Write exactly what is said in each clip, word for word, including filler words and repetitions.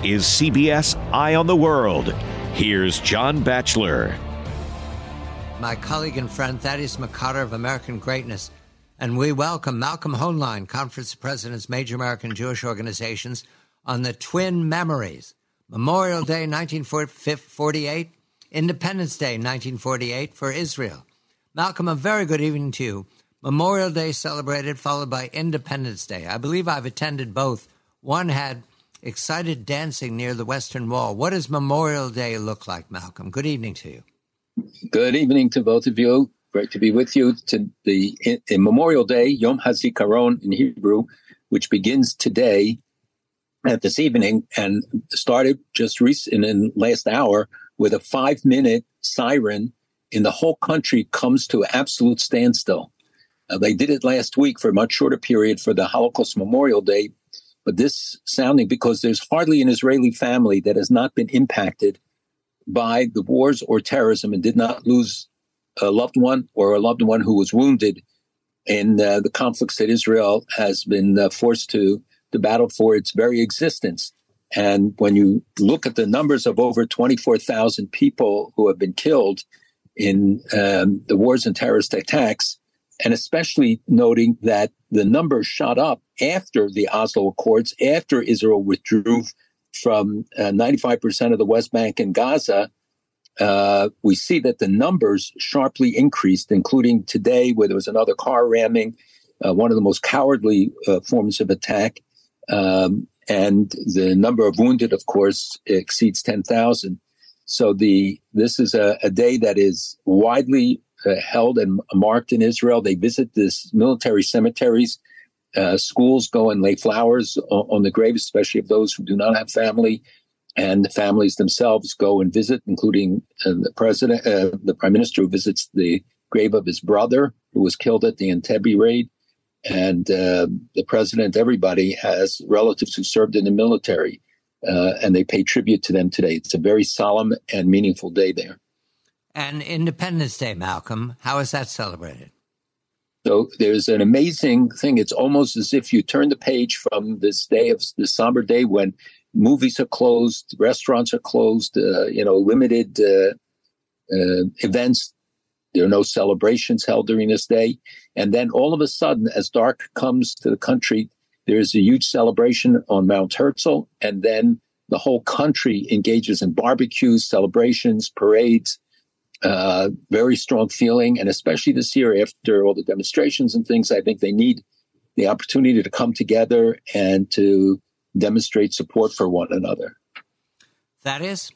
is C B S Eye on the World. Here's John Batchelor. My colleague and friend Thaddeus McCarter of American Greatness, and we welcome Malcolm Hoenlein, Conference of Presidents, Major American Jewish Organizations, on the twin memories. Memorial Day nineteen forty-eight, Independence Day nineteen forty-eight for Israel. Malcolm, a very good evening to you. Memorial Day celebrated, followed by Independence Day. I believe I've attended both. One had excited dancing near the Western Wall. What does Memorial Day look like, Malcolm? Good evening to you. Good evening to both of you. Great to be with you. To the in, in Memorial Day, Yom HaZikaron in Hebrew, which begins today at this evening and started just recent in the last hour with a five-minute siren in the whole country comes to absolute standstill. Uh, they did it last week for a much shorter period for the Holocaust Memorial Day, but this sounding because there's hardly an Israeli family that has not been impacted by the wars or terrorism and did not lose a loved one or a loved one who was wounded in uh, the conflicts that Israel has been uh, forced to, to battle for its very existence. And when you look at the numbers of over twenty-four thousand people who have been killed in um, the wars and terrorist attacks, and especially noting that the numbers shot up after the Oslo Accords, after Israel withdrew from uh, ninety-five percent of the West Bank and Gaza, uh, we see that the numbers sharply increased, including today where there was another car ramming, uh, one of the most cowardly uh, forms of attack. Um, and the number of wounded, of course, exceeds ten thousand. So the this is a, a day that is widely uh, held and marked in Israel. They visit this military cemeteries. Uh, schools go and lay flowers on, on the graves, especially of those who do not have family, and the families themselves go and visit, including uh, the president, uh, the prime minister, who visits the grave of his brother who was killed at the Entebbe raid, and uh, the president. Everybody has relatives who served in the military, uh, and they pay tribute to them today. It's a very solemn and meaningful day there. And Independence Day, Malcolm, how is that celebrated? So there's an amazing thing. It's almost as if you turn the page from this day of this somber day when movies are closed, restaurants are closed, uh, you know, limited uh, uh, events. There are no celebrations held during this day. And then all of a sudden, as dark comes to the country, there's a huge celebration on Mount Herzl. And then the whole country engages in barbecues, celebrations, parades. Uh, very strong feeling, and especially this year after all the demonstrations and things, I think they need the opportunity to come together and to demonstrate support for one another. That is?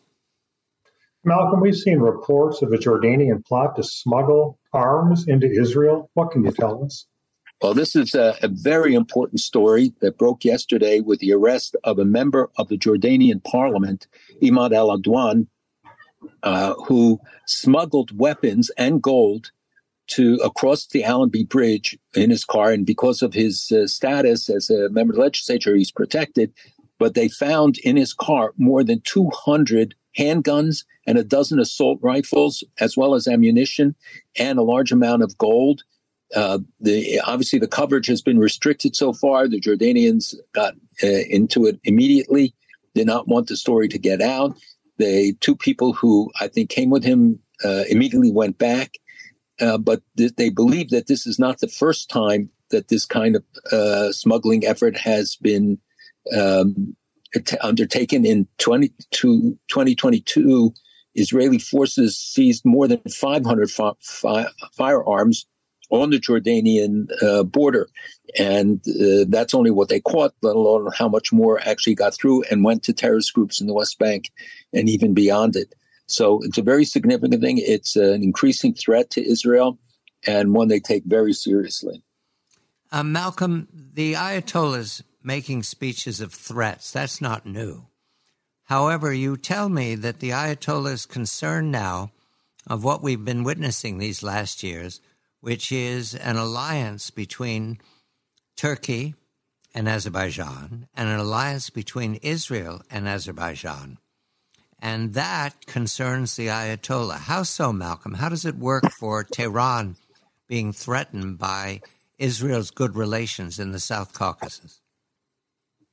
Malcolm, we've seen reports of a Jordanian plot to smuggle arms into Israel. What can you tell us? Well, this is a, a very important story that broke yesterday with the arrest of a member of the Jordanian parliament, Imad al-Adwan, Uh, who smuggled weapons and gold to across the Allenby Bridge in his car. And because of his uh, status as a member of the legislature, he's protected. But they found in his car more than two hundred handguns and a dozen assault rifles, as well as ammunition and a large amount of gold. Uh, the obviously, the coverage has been restricted so far. The Jordanians got uh, into it immediately, did not want the story to get out. The two people who I think came with him uh, immediately went back, uh, but th- they believe that this is not the first time that this kind of uh, smuggling effort has been um, t- undertaken. In twenty twenty-two, Israeli forces seized more than five hundred fi- fi- firearms on the Jordanian uh, border. And uh, that's only what they caught, let alone how much more actually got through and went to terrorist groups in the West Bank and even beyond it. So it's a very significant thing. It's an increasing threat to Israel and one they take very seriously. Uh, Malcolm, the Ayatollahs making speeches of threats, that's not new. However, you tell me that the Ayatollah is concerned now of what we've been witnessing these last years, which is an alliance between Turkey and Azerbaijan and an alliance between Israel and Azerbaijan. And that concerns the Ayatollah. How so, Malcolm? How does it work for Tehran being threatened by Israel's good relations in the South Caucasus?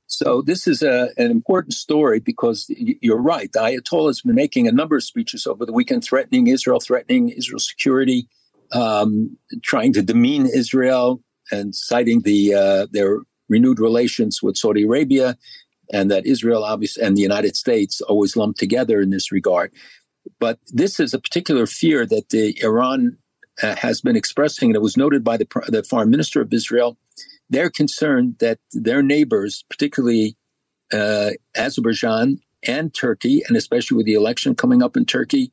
So this is a, an important story because you're right. The Ayatollah has been making a number of speeches over the weekend threatening Israel, threatening Israel's security, um, trying to demean Israel and citing the uh, their renewed relations with Saudi Arabia, and that Israel obviously and the United States always lumped together in this regard. But this is a particular fear that the Iran uh, has been expressing, and it was noted by the, the foreign minister of Israel. They're concerned that their neighbors, particularly uh, Azerbaijan and Turkey, and especially with the election coming up in Turkey,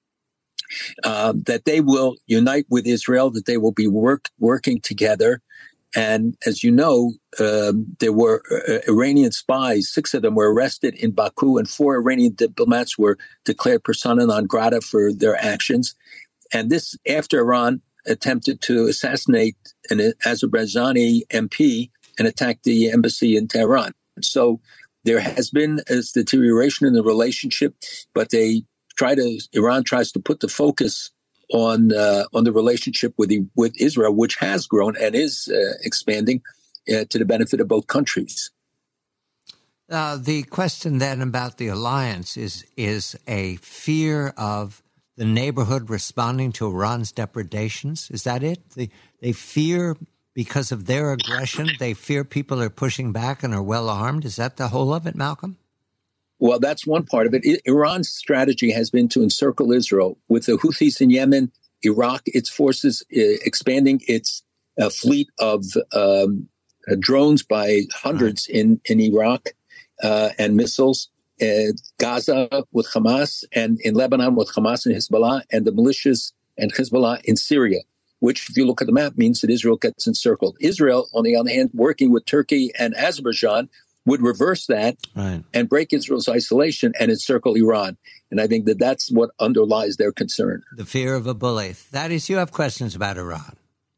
uh, that they will unite with Israel, that they will be work, working together. And as you know, um, there were uh, Iranian spies, six of them were arrested in Baku, and four Iranian diplomats were declared persona non grata for their actions. And this after Iran attempted to assassinate an Azerbaijani M P and attack the embassy in Tehran. So there has been a deterioration in the relationship, but they try to, Iran tries to put the focus on uh, on the relationship with the, with Israel, which has grown and is uh, expanding uh, to the benefit of both countries. Uh, the question then about the alliance is is a fear of the neighborhood responding to Iran's depredations. Is that it? They, they fear because of their aggression. They fear people are pushing back and are well armed. Is that the whole of it, Malcolm? Well, that's one part of it. I- Iran's strategy has been to encircle Israel with the Houthis in Yemen, Iraq, its forces uh, expanding its uh, fleet of um, uh, drones by hundreds right. in, in Iraq uh, and missiles, uh, Gaza with Hamas, and in Lebanon with Hamas and Hezbollah, and the militias and Hezbollah in Syria, which, if you look at the map, means that Israel gets encircled. Israel, on the other hand, working with Turkey and Azerbaijan, would reverse that right. and break Israel's isolation and encircle Iran. And I think that that's what underlies their concern. The fear of a bully. Thaddeus, you have questions about Iran.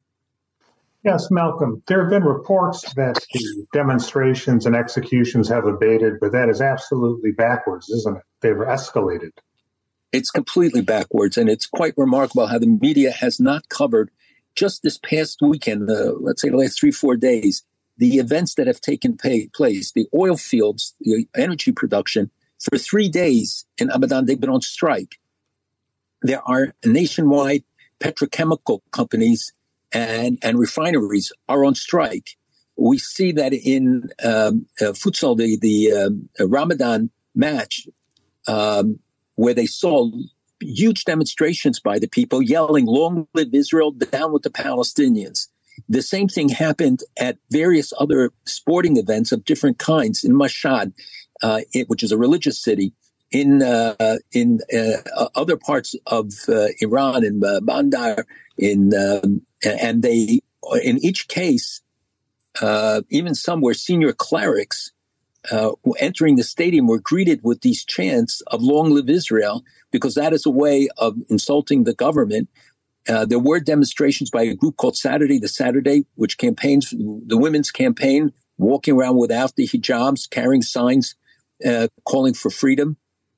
Yes, Malcolm. There have been reports that the demonstrations and executions have abated, but that is absolutely backwards, isn't it? They've escalated. It's completely backwards, and it's quite remarkable how the media has not covered just this past weekend, uh, let's say the last three, four days, the events that have taken pay, place, the oil fields, the energy production. For three days in Abadan, they've been on strike. There are nationwide petrochemical companies and, and refineries are on strike. We see that in um, uh, futsal, the, the um, Ramadan match, um, where they saw huge demonstrations by the people yelling, "Long live Israel, down with the Palestinians." The same thing happened at various other sporting events of different kinds in Mashhad, uh, it, which is a religious city, in uh, in uh, other parts of uh, Iran, in uh, Bandar, in um, and they in each case, uh, even some where senior clerics uh, entering the stadium were greeted with these chants of "Long live Israel," because that is a way of insulting the government. Uh, there were demonstrations by a group called Saturday the Saturday, which campaigns, the women's campaign, walking around without the hijabs, carrying signs, uh, calling for freedom.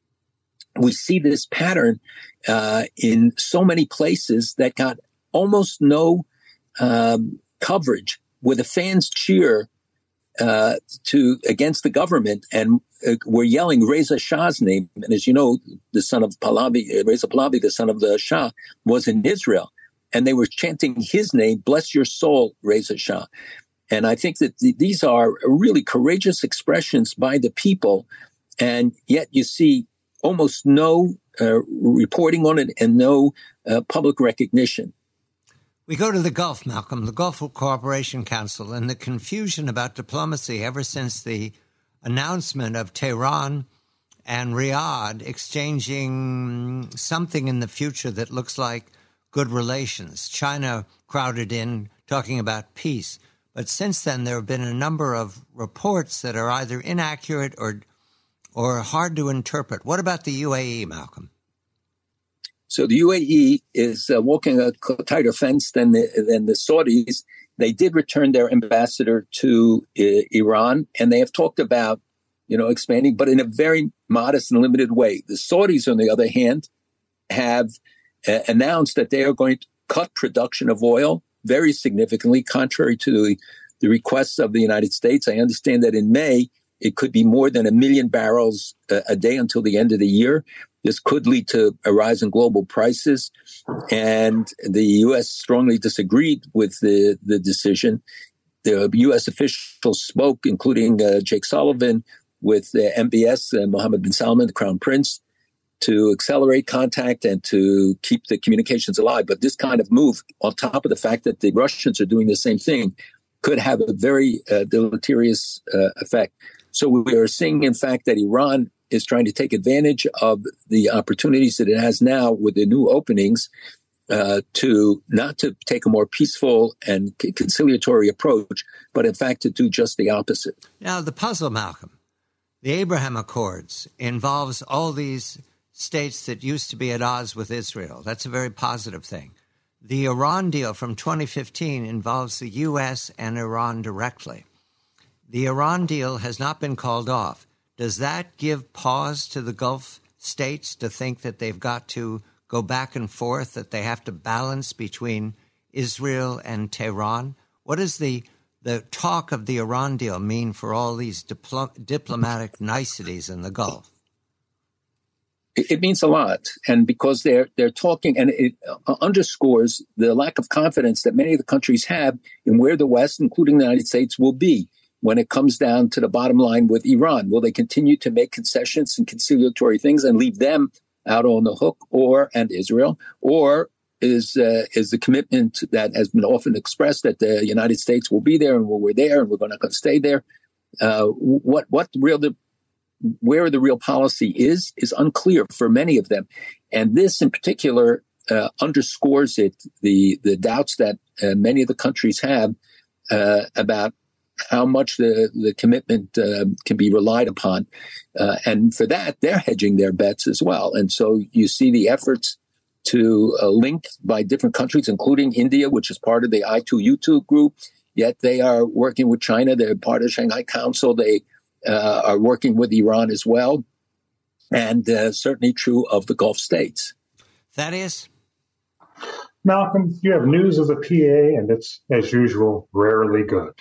We see this pattern uh, in so many places that got almost no um, coverage, where the fans cheer uh, to against the government and uh, were yelling Reza Shah's name. And as you know, the son of Pahlavi, uh, Reza Pahlavi, the son of the Shah, was in Israel. And they were chanting his name, "Bless your soul, Reza Shah." And I think that th- these are really courageous expressions by the people. And yet you see almost no uh, reporting on it and no uh, public recognition. We go to the Gulf, Malcolm, the Gulf Cooperation Council, and the confusion about diplomacy ever since the announcement of Tehran and Riyadh exchanging something in the future that looks like good relations. China crowded in talking about peace. But since then, there have been a number of reports that are either inaccurate or or hard to interpret. What about the U A E, Malcolm? So the U A E is uh, walking a tighter fence than the, than the Saudis. They did return their ambassador to uh, Iran, and they have talked about, you know, expanding, but in a very modest and limited way. The Saudis, on the other hand, have uh, announced that they are going to cut production of oil very significantly, contrary to the, the requests of the United States. I understand that in May, It could be more than a million barrels a, a day until the end of the year. This could lead to a rise in global prices. And the U S strongly disagreed with the, the decision. The U S officials spoke, including uh, Jake Sullivan, with uh, M B S, uh, Mohammed bin Salman, the Crown Prince, to accelerate contact and to keep the communications alive. But this kind of move, on top of the fact that the Russians are doing the same thing, could have a very uh, deleterious uh, effect. So we are seeing, in fact, that Iran is trying to take advantage of the opportunities that it has now with the new openings uh, to not to take a more peaceful and conciliatory approach, but in fact to do just the opposite. Now, the puzzle, Malcolm, the Abraham Accords involves all these states that used to be at odds with Israel. That's a very positive thing. The Iran deal from twenty fifteen involves the U S and Iran directly. The Iran deal has not been called off. Does that give pause to the Gulf states to think that they've got to go back and forth, that they have to balance between Israel and Tehran? What does the the talk of the Iran deal mean for all these diplo- diplomatic niceties in the Gulf? It means a lot, and because they're they're talking, and it underscores the lack of confidence that many of the countries have in where the West, including the United States, will be when it comes down to the bottom line with Iran. Will they continue to make concessions and conciliatory things and leave them out on the hook, or and Israel, or is uh, is the commitment that has been often expressed that the United States will be there and we're there and we're going to stay there? Uh, what what real the where the real policy is, is unclear for many of them. And this in particular uh, underscores it, the, the doubts that uh, many of the countries have uh, about how much the, the commitment uh, can be relied upon. Uh, and for that, they're hedging their bets as well. And so you see the efforts to uh, link by different countries, including India, which is part of the I two U two group, yet they are working with China. They're part of the Shanghai Council. They Uh, are working with Iran as well, and uh, certainly true of the Gulf states. Thaddeus? Malcolm, you have news of the P A, and it's, as usual, rarely good.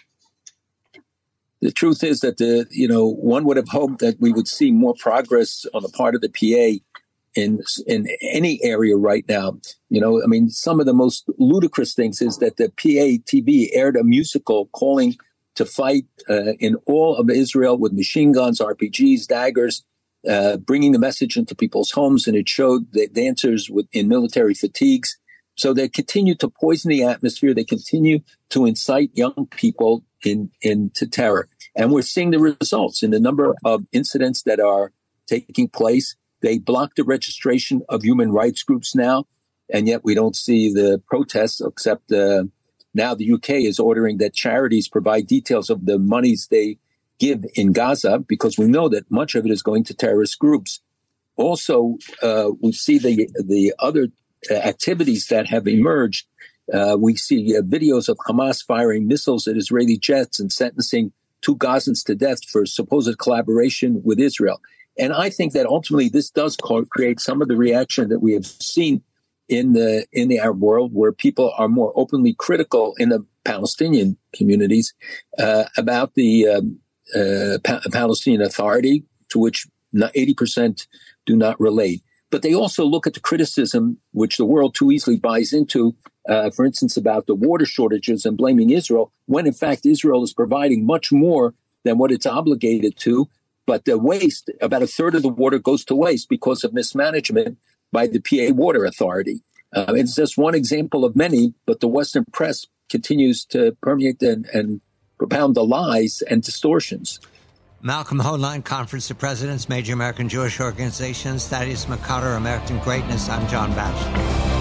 The truth is that, the you know, one would have hoped that we would see more progress on the part of the P A in in any area right now. You know, I mean, some of the most ludicrous things is that the P A T V aired a musical calling to fight uh, in all of Israel with machine guns, R P Gs, daggers, uh, bringing the message into people's homes. And it showed the dancers with, in military fatigues. So they continue to poison the atmosphere. They continue to incite young people in into terror. And we're seeing the results in the number of incidents that are taking place. They block the registration of human rights groups now, and yet we don't see the protests except uh, now the U K is ordering that charities provide details of the monies they give in Gaza, because we know that much of it is going to terrorist groups. Also, uh, we see the the other activities that have emerged. Uh, we see uh, videos of Hamas firing missiles at Israeli jets and sentencing two Gazans to death for supposed collaboration with Israel. And I think that ultimately this does create some of the reaction that we have seen in the in the Arab world, where people are more openly critical in the Palestinian communities uh, about the um, uh, pa- Palestinian Authority, to which eighty percent do not relate. But they also look at the criticism, which the world too easily buys into, uh, for instance, about the water shortages and blaming Israel, when in fact Israel is providing much more than what it's obligated to. But the waste, about a third of the water goes to waste because of mismanagement by the P A Water Authority. Uh, it's just one example of many, but the Western press continues to permeate and, and propound the lies and distortions. Malcolm Hoenlein, Conference of Presidents, Major American Jewish Organizations, Thaddeus McCarter, American Greatness. I'm John Batchelor.